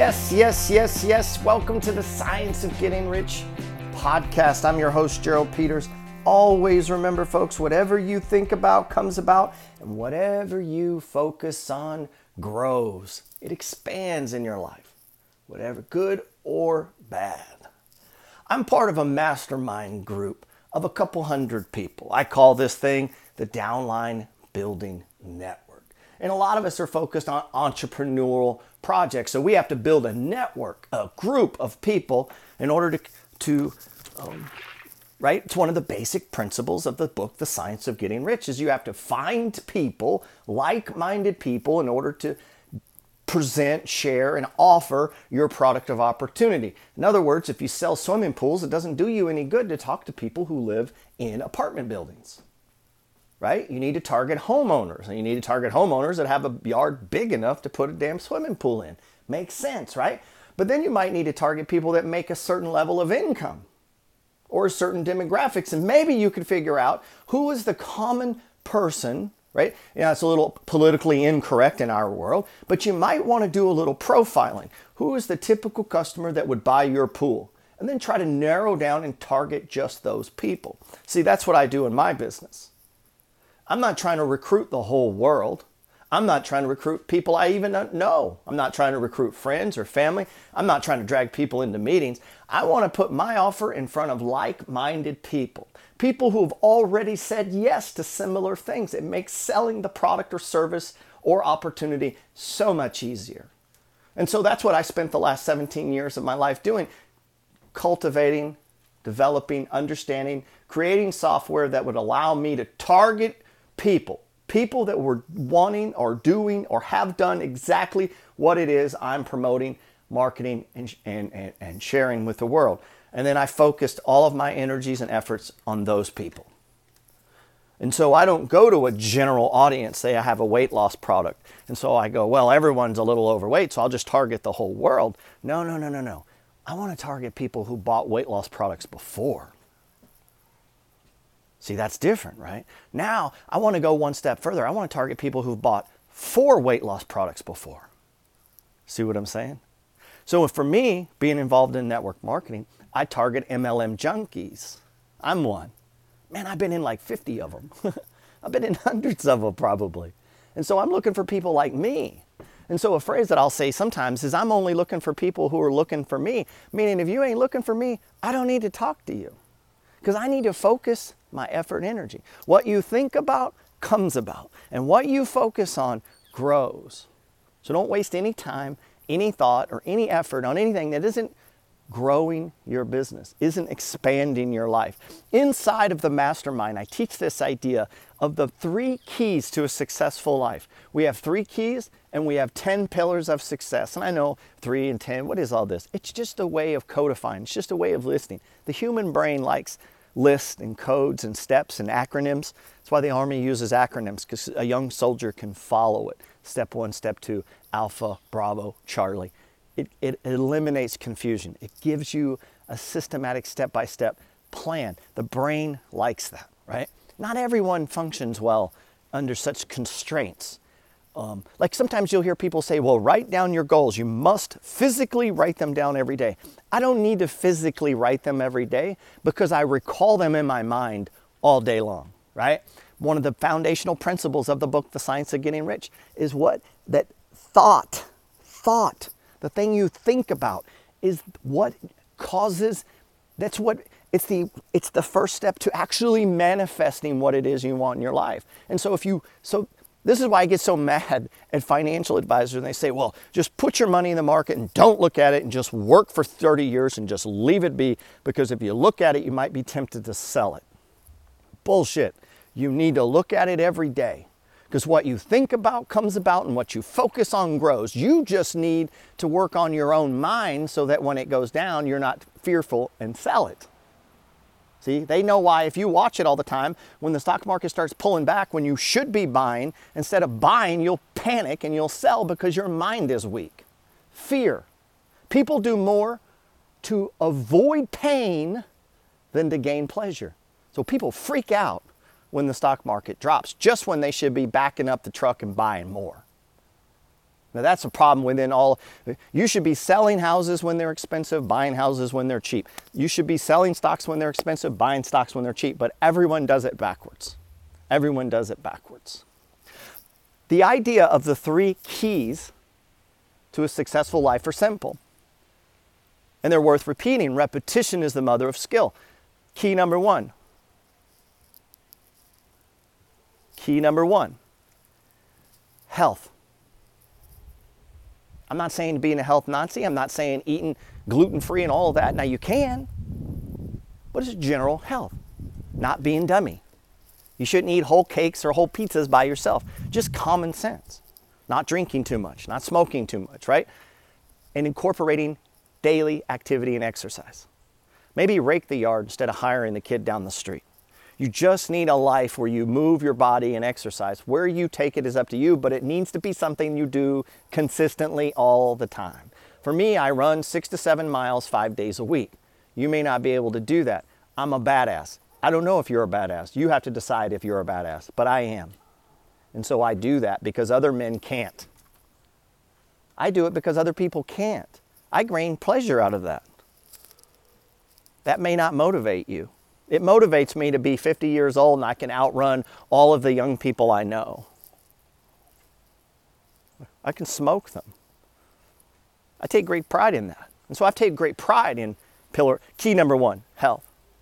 Yes, yes, yes, yes. Welcome to the Science of Getting Rich podcast. I'm your host, Gerald Peters. Always remember, folks, whatever you think about comes about, and whatever you focus on grows. It expands in your life, whatever, good or bad. I'm part of a mastermind group of a couple hundred people. I call this thing the Downline Building Network. And a lot of us are focused on entrepreneurial projects. So we have to build a network, a group of people in order to right? It's one of the basic principles of the book, The Science of Getting Rich, is you have to find people, like-minded people, in order to present, share, and offer your product of opportunity. In other words, if you sell swimming pools, it doesn't do you any good to talk to people who live in apartment buildings. Right? You need to target homeowners, and you need to target homeowners that have a yard big enough to put a damn swimming pool in. Makes sense, right? But then you might need to target people that make a certain level of income or certain demographics, and maybe you could figure out who is the common person, right? It's a little politically incorrect in our world, but you might want to do a little profiling. Who is the typical customer that would buy your pool? And then try to narrow down and target just those people. See, that's what I do in my business. I'm not trying to recruit the whole world. I'm not trying to recruit people I even don't know. I'm not trying to recruit friends or family. I'm not trying to drag people into meetings. I want to put my offer in front of like-minded people. People who have already said yes to similar things. It makes selling the product or service or opportunity so much easier. And so that's what I spent the last 17 years of my life doing. Cultivating, developing, understanding, creating software that would allow me to target people that were wanting or doing or have done exactly what it is I'm promoting, marketing, and sharing with the world. And then I focused all of my energies and efforts on those people. And so I don't go to a general audience, say I have a weight loss product. And so I go, well, everyone's a little overweight, so I'll just target the whole world. No. I want to target people who bought weight loss products before. See, that's different, right? Now, I want to go one step further. I want to target people who've bought 4 weight loss products before. See what I'm saying? So for me, being involved in network marketing, I target MLM junkies. I'm one. Man, I've been in like 50 of them. I've been in hundreds of them probably. And so I'm looking for people like me. And so a phrase that I'll say sometimes is I'm only looking for people who are looking for me. Meaning if you ain't looking for me, I don't need to talk to you. Because I need to focus my effort and energy. What you think about comes about. And what you focus on grows. So don't waste any time, any thought, or any effort on anything that isn't growing your business, isn't expanding your life. Inside of the mastermind, I teach this idea of the 3 keys to a successful life. We have 3 keys and we have 10 pillars of success. And I know 3 and 10, what is all this? It's just a way of codifying. It's just a way of listening. The human brain likes lists and codes and steps and acronyms. That's why the Army uses acronyms, because a young soldier can follow it. Step 1, step 2, Alpha, Bravo, Charlie. It eliminates confusion. It gives you a systematic step-by-step plan. The brain likes that, right? Not everyone functions well under such constraints. Like sometimes you'll hear people say, well, write down your goals. You must physically write them down every day. I don't need to physically write them every day because I recall them in my mind all day long, right? One of the foundational principles of the book, The Science of Getting Rich, is that thought, the thing you think about is what causes, it's the first step to actually manifesting what it is you want in your life. And so this is why I get so mad at financial advisors and they say, well, just put your money in the market and don't look at it and just work for 30 years and just leave it be, because if you look at it, you might be tempted to sell it. Bullshit. You need to look at it every day, because what you think about comes about and what you focus on grows. You just need to work on your own mind so that when it goes down, you're not fearful and sell it. See, they know why if you watch it all the time, when the stock market starts pulling back, when you should be buying, instead of buying, you'll panic and you'll sell because your mind is weak. Fear. People do more to avoid pain than to gain pleasure. So people freak out when the stock market drops, just when they should be backing up the truck and buying more. Now that's a problem within all. You should be selling houses when they're expensive, buying houses when they're cheap. You should be selling stocks when they're expensive, buying stocks when they're cheap, but everyone does it backwards. Everyone does it backwards. The idea of the 3 keys to a successful life are simple, and they're worth repeating. Repetition is the mother of skill. Key number 1. Key number 1, health. I'm not saying being a health Nazi. I'm not saying eating gluten-free and all of that. Now you can, but it's general health. Not being dummy. You shouldn't eat whole cakes or whole pizzas by yourself. Just common sense. Not drinking too much, not smoking too much, right? And incorporating daily activity and exercise. Maybe rake the yard instead of hiring the kid down the street. You just need a life where you move your body and exercise. Where you take it is up to you, but it needs to be something you do consistently all the time. For me, I run 6 to 7 miles 5 days a week. You may not be able to do that. I'm a badass. I don't know if you're a badass. You have to decide if you're a badass, but I am. And so I do that because other men can't. I do it because other people can't. I gain pleasure out of that. That may not motivate you. It motivates me to be 50 years old and I can outrun all of the young people I know. I can smoke them. I take great pride in that. And so I've taken great pride in key number 1, health.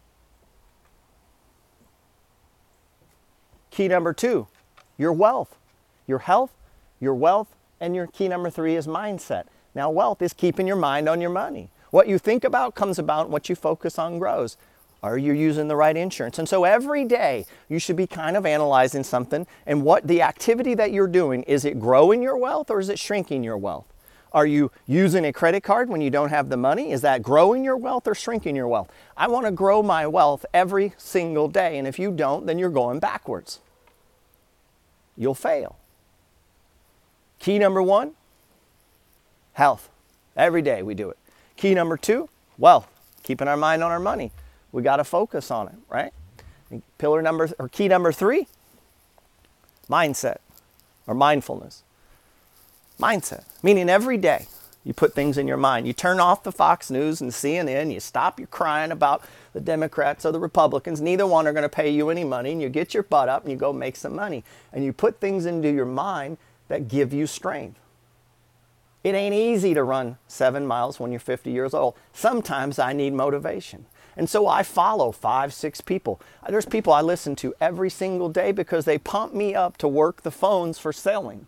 Key number 2, your wealth. Your health, your wealth, and your key number 3 is mindset. Now wealth is keeping your mind on your money. What you think about comes about, what you focus on grows. Are you using the right insurance? And so every day you should be kind of analyzing something and what the activity that you're doing, is it growing your wealth or is it shrinking your wealth? Are you using a credit card when you don't have the money? Is that growing your wealth or shrinking your wealth? I want to grow my wealth every single day, and if you don't, then you're going backwards. You'll fail. Key number 1, health. Every day we do it. Key number 2, wealth. Keeping our mind on our money. We got to focus on it, right? And key number 3, mindset or mindfulness. Mindset, meaning every day you put things in your mind. You turn off the Fox News and CNN, you stop your crying about the Democrats or the Republicans. Neither one are going to pay you any money, and you get your butt up and you go make some money. And you put things into your mind that give you strength. It ain't easy to run 7 miles when you're 50 years old. Sometimes I need motivation. And so I follow 5, 6 people. There's people I listen to every single day because they pump me up to work the phones for selling.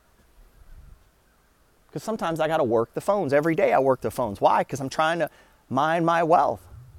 Because sometimes I got to work the phones. Every day I work the phones. Why? Because I'm trying to mine my wealth.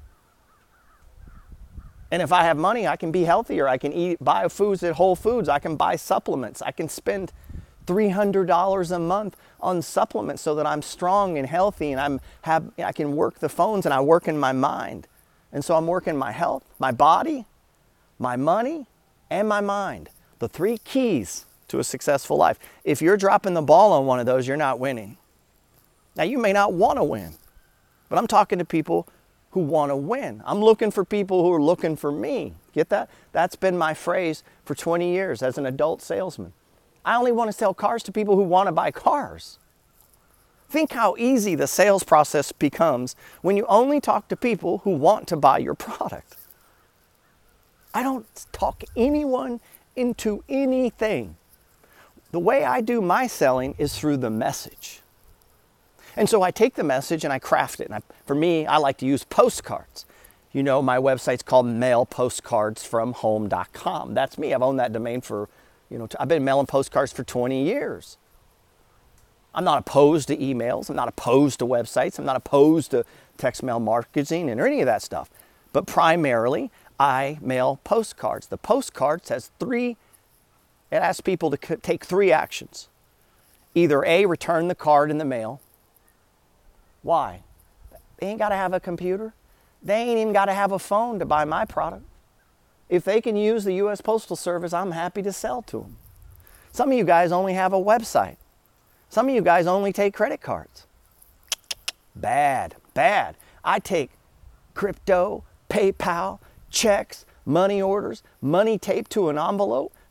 And if I have money, I can be healthier. I can buy foods at Whole Foods. I can buy supplements. I can spend $300 a month on supplements so that I'm strong and healthy, and I can work the phones, and I work in my mind. And so I'm working my health, my body, my money, and my mind. The 3 keys to a successful life. If you're dropping the ball on one of those, you're not winning. Now, you may not want to win, but I'm talking to people who want to win. I'm looking for people who are looking for me. Get that? That's been my phrase for 20 years as an adult salesman. I only want to sell cars to people who want to buy cars. Think how easy the sales process becomes when you only talk to people who want to buy your product. I don't talk anyone into anything. The way I do my selling is through the message. And so I take the message and I craft it. And for me, I like to use postcards. You know, my website's called mailpostcardsfromhome.com. That's me. I've owned that domain for, I've been mailing postcards for 20 years. I'm not opposed to emails. I'm not opposed to websites. I'm not opposed to text mail marketing and any of that stuff. But primarily, I mail postcards. The postcard says it asks people to take 3 actions. Either A, return the card in the mail. Why? They ain't got to have a computer. They ain't even got to have a phone to buy my product. If they can use the U.S. Postal Service, I'm happy to sell to them. Some of you guys only have a website. Some of you guys only take credit cards. Bad. I take crypto, PayPal, checks, money orders, money taped to an envelope,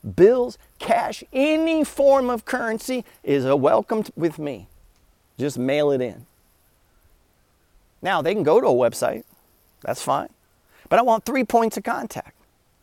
bills, cash, any form of currency is a welcome with me. Just mail it in. Now, they can go to a website. That's fine. But I want 3 points of contact.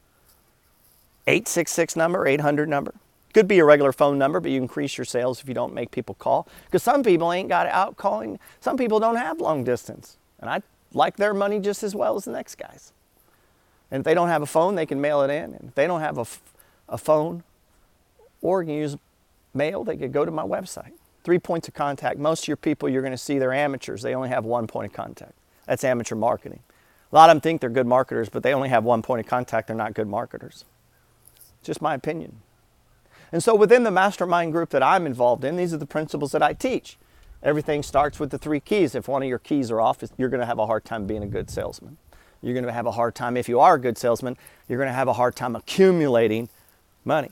866 number, 800 number. Could be a regular phone number, but you increase your sales if you don't make people call. Because some people ain't got it out calling. Some people don't have long distance. And I like their money just as well as the next guys. And if they don't have a phone, they can mail it in. And if they don't have a phone or can use mail, they could go to my website. 3 points of contact. Most of your people you're going to see, they're amateurs. They only have 1 point of contact. That's amateur marketing. A lot of them think they're good marketers, but they only have 1 point of contact. They're not good marketers. Just my opinion. And so within the mastermind group that I'm involved in, these are the principles that I teach. Everything starts with the 3 keys. If one of your keys are off, you're going to have a hard time being a good salesman. You're going to have a hard time, if you are a good salesman, you're going to have a hard time accumulating money.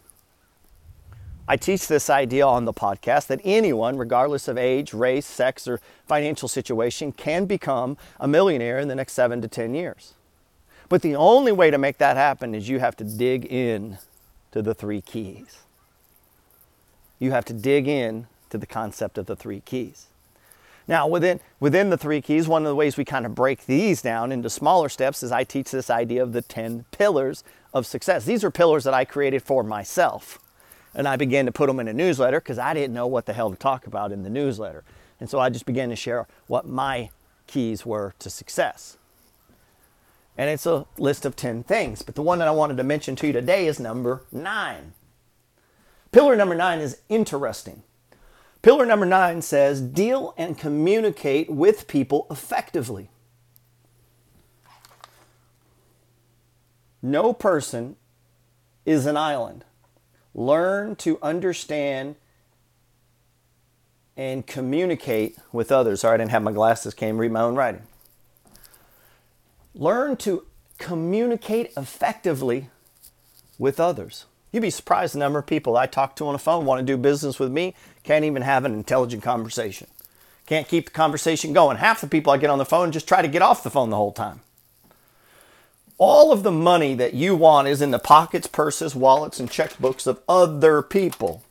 I teach this idea on the podcast that anyone, regardless of age, race, sex, or financial situation, can become a millionaire in the next 7 to 10 years. But the only way to make that happen is you have to dig in to the 3 keys. You have to dig in to the concept of the 3 keys. Now, within the 3 keys, one of the ways we kind of break these down into smaller steps is I teach this idea of the 10 pillars of success. These are pillars that I created for myself. And I began to put them in a newsletter because I didn't know what the hell to talk about in the newsletter. And so I just began to share what my keys were to success. And it's a list of 10 things. But the one that I wanted to mention to you today is number 9. Pillar number 9 is interesting. Pillar number 9 says, deal and communicate with people effectively. No person is an island. Learn to understand and communicate with others. Sorry, I didn't have my glasses, can't read my own writing. Learn to communicate effectively with others. You'd be surprised the number of people I talk to on the phone want to do business with me, can't even have an intelligent conversation. Can't keep the conversation going. Half the people I get on the phone just try to get off the phone the whole time. All of the money that you want is in the pockets, purses, wallets, and checkbooks of other people.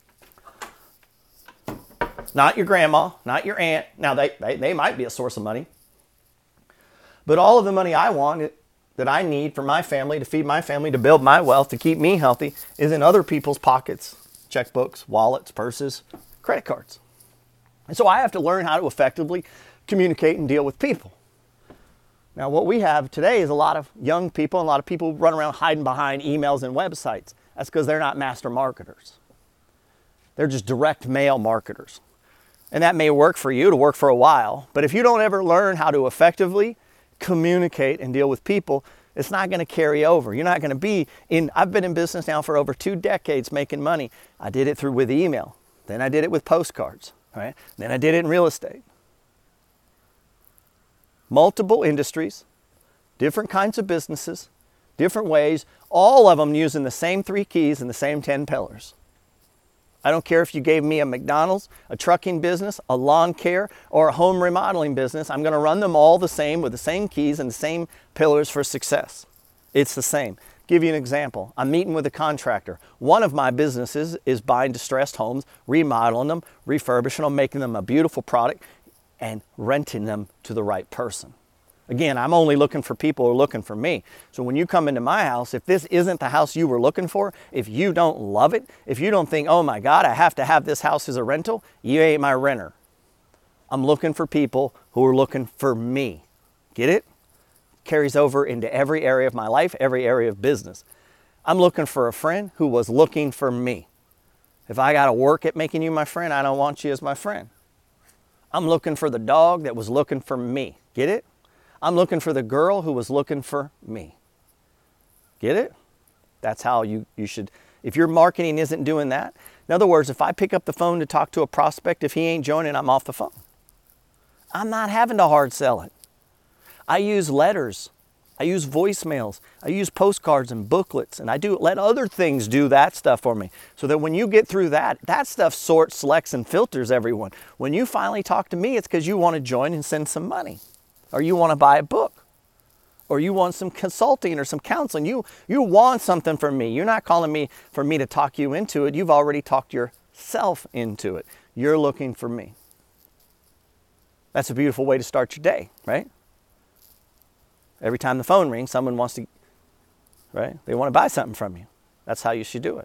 Not your grandma, not your aunt. Now, they might be a source of money. But all of the money I want, that I need for my family, to feed my family, to build my wealth, to keep me healthy, is in other people's pockets, checkbooks, wallets, purses, credit cards. And so I have to learn how to effectively communicate and deal with people. Now, what we have today is a lot of young people and a lot of people who run around hiding behind emails and websites. That's because they're not master marketers. They're just direct mail marketers. And that may work for you to work for a while, but if you don't ever learn how to effectively communicate and deal with people, it's not going to carry over. You're not going to be in, I've been in business now for over 2 decades making money. I did it with email. Then I did it with postcards, right? Then I did it in real estate. Multiple industries, different kinds of businesses, different ways, all of them using the same 3 keys and the same 10 pillars. I don't care if you gave me a McDonald's, a trucking business, a lawn care, or a home remodeling business. I'm going to run them all the same with the same keys and the same pillars for success. It's the same. Give you an example. I'm meeting with a contractor. One of my businesses is buying distressed homes, remodeling them, refurbishing them, making them a beautiful product, and renting them to the right person. Again, I'm only looking for people who are looking for me. So when you come into my house, if this isn't the house you were looking for, if you don't love it, if you don't think, oh my God, I have to have this house as a rental, you ain't my renter. I'm looking for people who are looking for me. Get it? Carries over into every area of my life, every area of business. I'm looking for a friend who was looking for me. If I got to work at making you my friend, I don't want you as my friend. I'm looking for the dog that was looking for me. Get it? I'm looking for the girl who was looking for me. Get it? That's how you should, if your marketing isn't doing that. In other words, if I pick up the phone to talk to a prospect, if he ain't joining, I'm off the phone. I'm not having to hard sell it. I use letters. I use voicemails. I use postcards and booklets, and I let other things do that stuff for me. So that when you get through that stuff sorts, selects, and filters everyone. When you finally talk to me, it's because you want to join and send some money, or you want to buy a book, or you want some consulting or some counseling. You want something from me. You're not calling me for me to talk you into it. You've already talked yourself into it. You're looking for me. That's a beautiful way to start your day, right? Every time the phone rings, someone wants to, right? They want to buy something from you. That's how you should do it.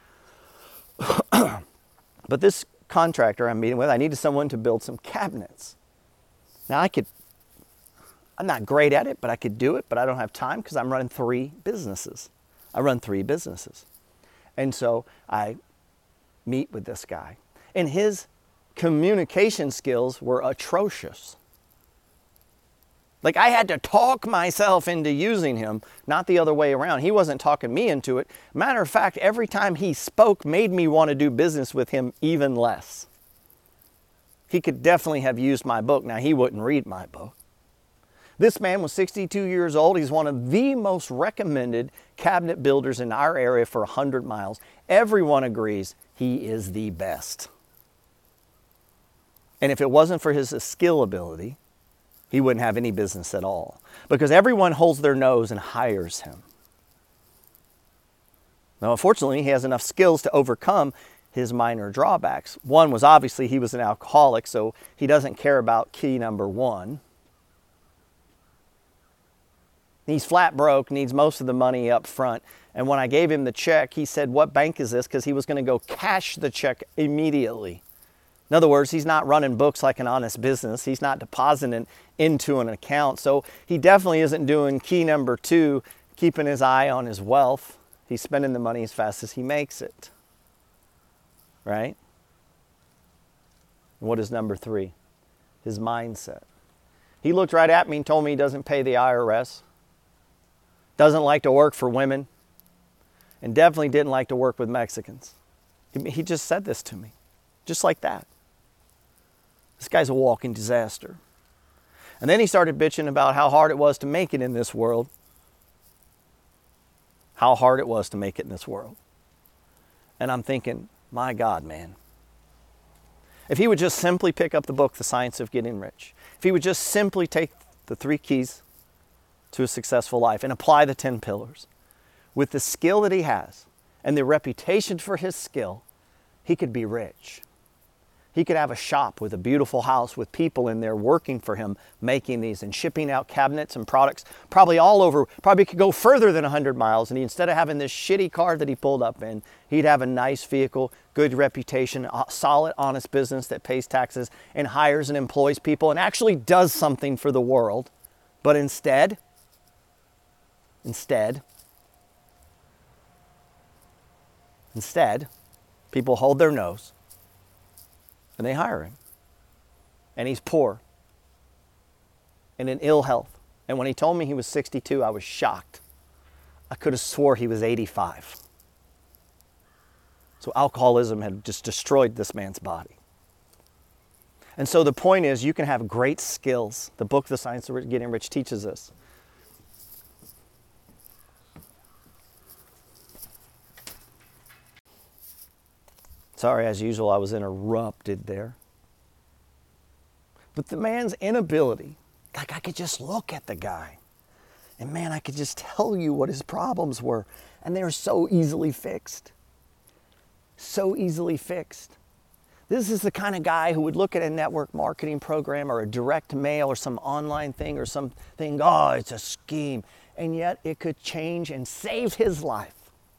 But this contractor I'm meeting with, I needed someone to build some cabinets. Now I'm not great at it, but I could do it, but I don't have time because I'm running 3 businesses. I run 3 businesses. And so I meet with this guy. And his communication skills were atrocious. Like I had to talk myself into using him, not the other way around. He wasn't talking me into it. Matter of fact, every time he spoke made me want to do business with him even less. He could definitely have used my book. Now, he wouldn't read my book. This man was 62 years old. He's one of the most recommended cabinet builders in our area for 100 miles. Everyone agrees he is the best. And if it wasn't for his skill ability, he wouldn't have any business at all, because everyone holds their nose and hires him. Now, unfortunately, he has enough skills to overcome his minor drawbacks. One was obviously he was an alcoholic, so he doesn't care about key number 1. He's flat broke, needs most of the money up front. And when I gave him the check, he said, "What bank is this?" Because he was going to go cash the check immediately. In other words, he's not running books like an honest business. He's not depositing into an account. So he definitely isn't doing key number 2, keeping his eye on his wealth. He's spending the money as fast as he makes it. Right? And what is number 3? His mindset. He looked right at me and told me he doesn't pay the IRS, doesn't like to work for women, and definitely didn't like to work with Mexicans. He just said this to me, just like that. This guy's a walking disaster. And then he started bitching about how hard it was to make it in this world. How hard it was to make it in this world. And I'm thinking, my God, man. If he would just simply pick up the book, The Science of Getting Rich, if he would just simply take the 3 keys to a successful life and apply the 10 pillars with the skill that he has and the reputation for his skill, he could be rich. He could have a shop with a beautiful house with people in there working for him, making these and shipping out cabinets and products, probably all over, probably could go further than 100 miles. And instead of having this shitty car that he pulled up in, he'd have a nice vehicle, good reputation, a solid, honest business that pays taxes and hires and employs people and actually does something for the world. But instead, people hold their nose and they hire him. And he's poor and in ill health. And when he told me he was 62, I was shocked. I could have swore he was 85. So alcoholism had just destroyed this man's body. And so the point is, you can have great skills. The book, The Science of Getting Rich, teaches us. Sorry, as usual, I was interrupted there. But the man's inability, like I could just look at the guy, and man, I could just tell you what his problems were, and they're so easily fixed. So easily fixed. This is the kind of guy who would look at a network marketing program or a direct mail or some online thing or something, oh, it's a scheme, and yet it could change and save his life.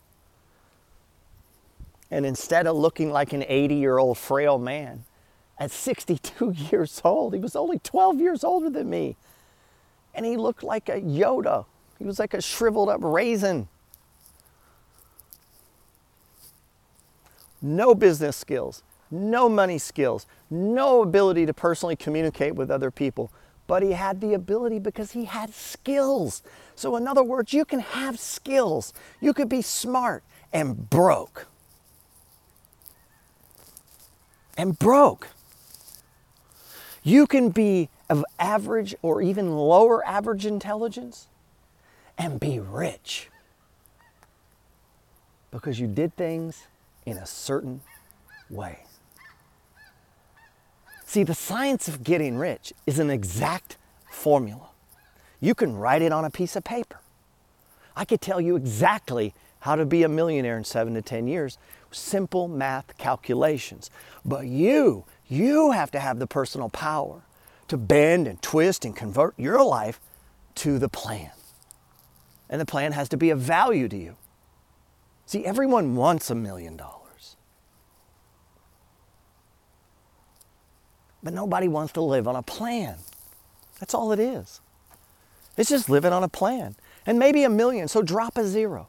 And instead of looking like an 80-year-old frail man, at 62 years old, he was only 12 years older than me. And he looked like a Yoda. He was like a shriveled up raisin. No business skills, no money skills, no ability to personally communicate with other people. But he had the ability because he had skills. So in other words, you can have skills. You could be smart and broke. You can be of average or even lower average intelligence and be rich because you did things in a certain way. See, the science of getting rich is an exact formula. You can write it on a piece of paper. I could tell you exactly how to be a millionaire in 7 to 10 years. Simple math calculations. But you have to have the personal power to bend and twist and convert your life to the plan. And the plan has to be of value to you. See, everyone wants $1 million. But nobody wants to live on a plan. That's all it is. It's just living on a plan. And maybe $1 million, so drop a zero.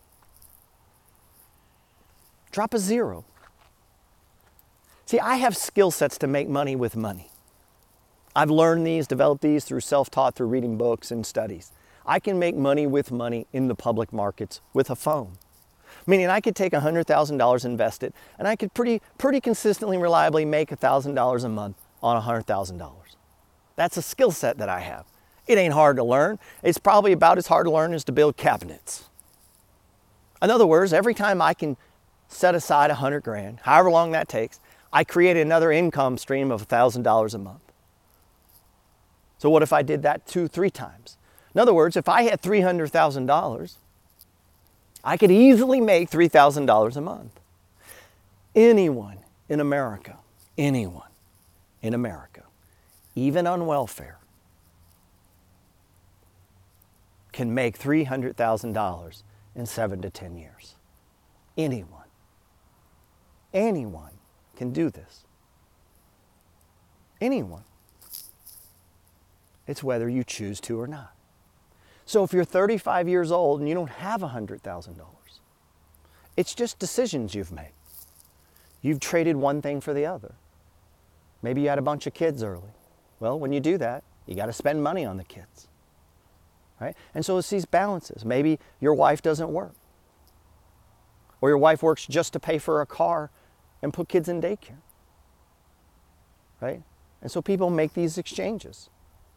Drop a zero. See, I have skill sets to make money with money. I've learned these, developed these through self-taught, through reading books and studies. I can make money with money in the public markets with a phone. Meaning I could take $100,000, invest it, and I could pretty consistently, reliably make $1,000 a month on $100,000. That's a skill set that I have. It ain't hard to learn. It's probably about as hard to learn as to build cabinets. In other words, every time I can set aside 100 grand, however long that takes, I create another income stream of $1,000 a month. So what if I did that 2-3 times? In other words, if I had $300,000, I could easily make $3,000 a month. Anyone in America, even on welfare, can make $300,000 in 7 to 10 years. Anyone can do this. Anyone. It's whether you choose to or not. So if you're 35 years old and you don't have $100,000, it's just decisions you've made. You've traded one thing for the other. Maybe you had a bunch of kids early. Well, when you do that, you got to spend money on the kids. Right? And so it's these balances. Maybe your wife doesn't work. Or your wife works just to pay for a car and put kids in daycare. Right? And so people make these exchanges.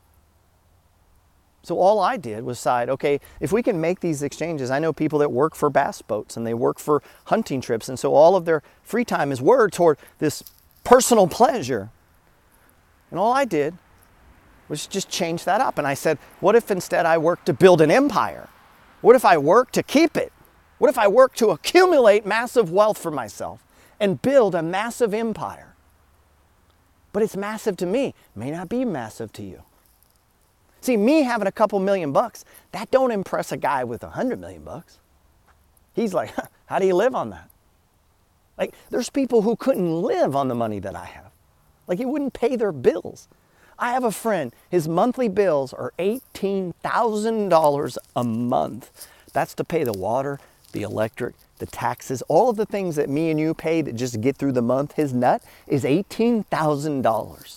So all I did was decide, okay, if we can make these exchanges, I know people that work for bass boats and they work for hunting trips, and so all of their free time is worked toward this personal pleasure. And all I did was just change that up. And I said, what if instead I worked to build an empire? What if I worked to keep it? What if I worked to accumulate massive wealth for myself and build a massive empire? But it's massive to me. It may not be massive to you. See, me having a couple $1,000,000, that don't impress a guy with $100 million. He's like, how do you live on that? Like, there's people who couldn't live on the money that I have. Like, it wouldn't pay their bills. I have a friend, his monthly bills are $18,000 a month. That's to pay the water, the electric, the taxes, all of the things that me and you pay to just get through the month. His nut is $18,000.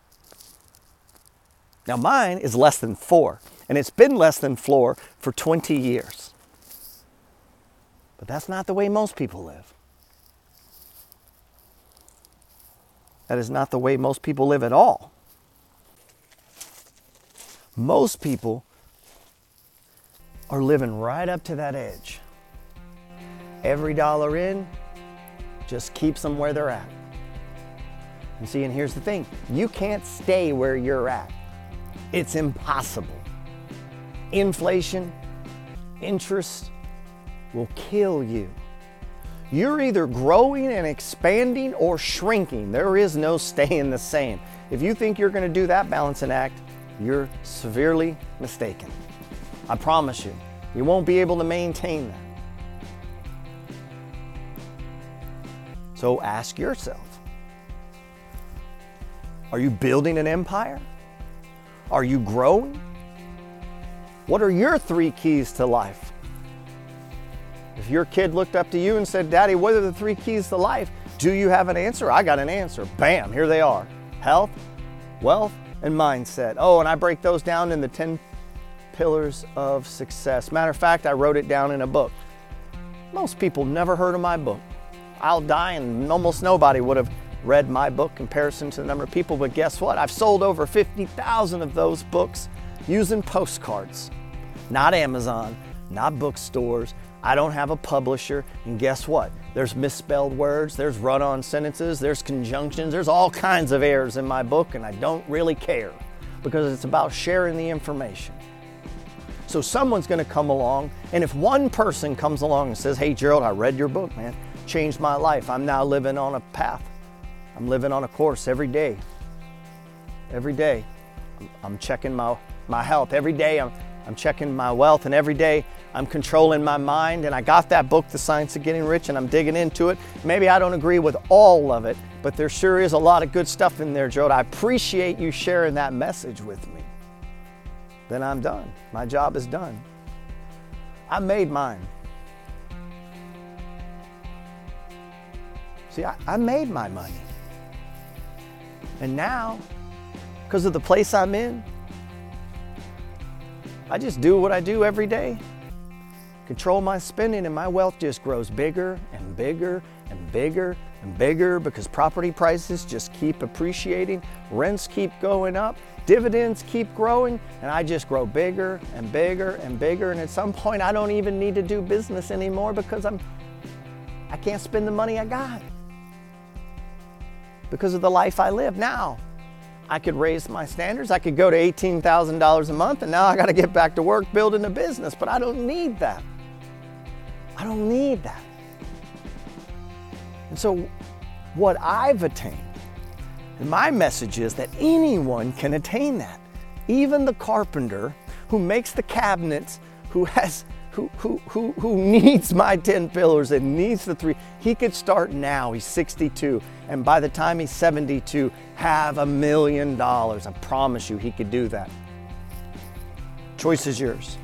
Now mine is less than 4, and it's been less than 4 for 20 years. But that's not the way most people live. That is not the way most people live at all. Most people are living right up to that edge. Every dollar in just keeps them where they're at. And see, and here's the thing, you can't stay where you're at. It's impossible. Inflation, interest will kill you. You're either growing and expanding or shrinking. There is no staying the same. If you think you're going to do that balancing act, you're severely mistaken. I promise you, you won't be able to maintain that. So ask yourself, are you building an empire? Are you growing? What are your 3 keys to life? If your kid looked up to you and said, Daddy, what are the 3 keys to life? Do you have an answer? I got an answer. Bam, here they are. Health, wealth, and mindset. Oh, and I break those down in the 10 pillars of success. Matter of fact, I wrote it down in a book. Most people never heard of my book. I'll die and almost nobody would have read my book in comparison to the number of people, but guess what? I've sold over 50,000 of those books using postcards. Not Amazon, not bookstores. I don't have a publisher, and guess what? There's misspelled words, there's run-on sentences, there's conjunctions, there's all kinds of errors in my book, and I don't really care because it's about sharing the information. So someone's going to come along, and if one person comes along and says, hey, Gerald, I read your book, man, changed my life. I'm now living on a path. I'm living on a course every day. Every day, I'm checking my health. Every day, I'm checking my wealth, and every day I'm controlling my mind, and I got that book, The Science of Getting Rich, and I'm digging into it. Maybe I don't agree with all of it, but there sure is a lot of good stuff in there, Gerald. I appreciate you sharing that message with me. Then I'm done. My job is done. I made mine. See, I made my money. And now, because of the place I'm in, I just do what I do every day. Control my spending, and my wealth just grows bigger and bigger and bigger and bigger because property prices just keep appreciating, rents keep going up, dividends keep growing, and I just grow bigger and bigger and bigger. And at some point, I don't even need to do business anymore because I can't spend the money I got because of the life I live now. I could raise my standards. I could go to $18,000 a month, and now I got to get back to work building a business, but I don't need that. I don't need that. And so what I've attained, and my message is that anyone can attain that. Even the carpenter who makes the cabinets, who needs my 10 pillars and needs the 3, he could start now. He's 62, and by the time he's 72, have $1 million. I promise you he could do that. Choice is yours.